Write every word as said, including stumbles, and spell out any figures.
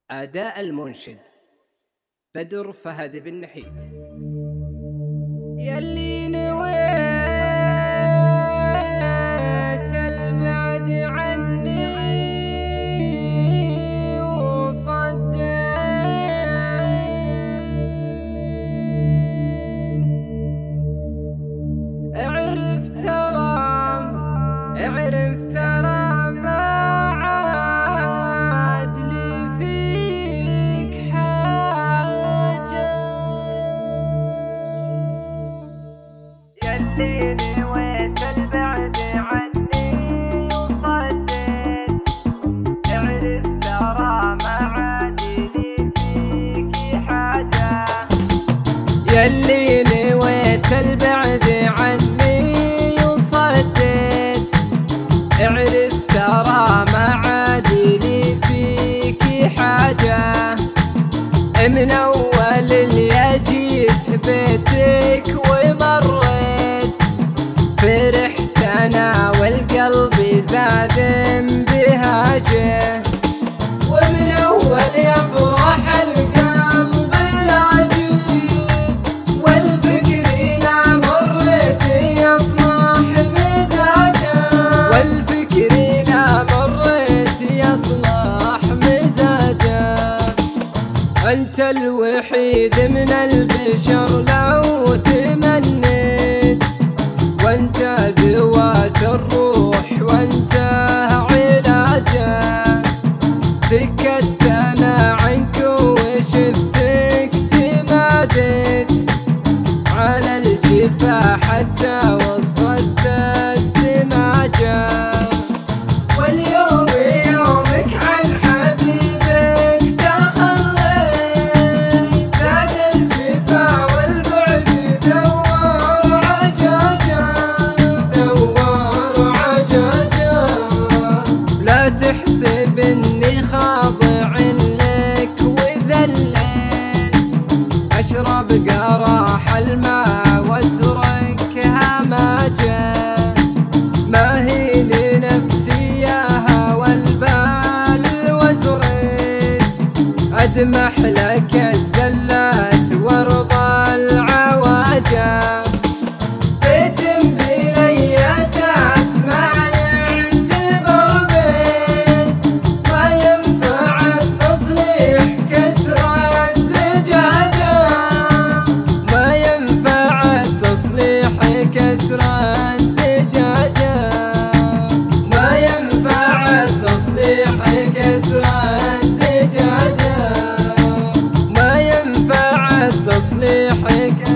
أداء المنشد بدر فهد بن نحيت. يلي نويت البعد عني وصديت، اعرف ترى اعرف ترى ما عاد لي فيك حاجة. يلي نويت البعد عني وصديت، اعرف ترى ما عاد لي فيك حاجة. يلي نويت البعد عني وصديت، اعرف ترى ما عاد لي فيك حاجة. من اول اللي جيت بيتك ومريت، فرحت انا والقلب زاد بهاجه. ومن اول يفرح القلب لا جيت، والفكر لا مريت يصلح مزاجه، والفكر لا مريت يصلح مزاجه. أنت الوحيد من البشر لو تمنيت، وأنت ذوات الروح وأنت علاجه. سكت أنا عنك وشفتك تماديت، على الجفا حتى وصلت السماجه. واليوم يومك عن حبيبك تخليت، زاد الجفا والبعد ثوار عجاجه، ثوار عجاجه. لا تحسب اني خاضع لك وذليت، اشرب قراح الماء واترك هماجه. ما هي لنفسي ياها والبال وزريت، أدمح لك الزلات وارضى العواجه. بيت بلي أساس ما يعتبر بيت، ما ينفع التصليح كسر الزجاجه، ما ينفع التصليح كسر الزجاجه، ما ينفع التصليح كسر الزجاجه، ما ينفع التصليح.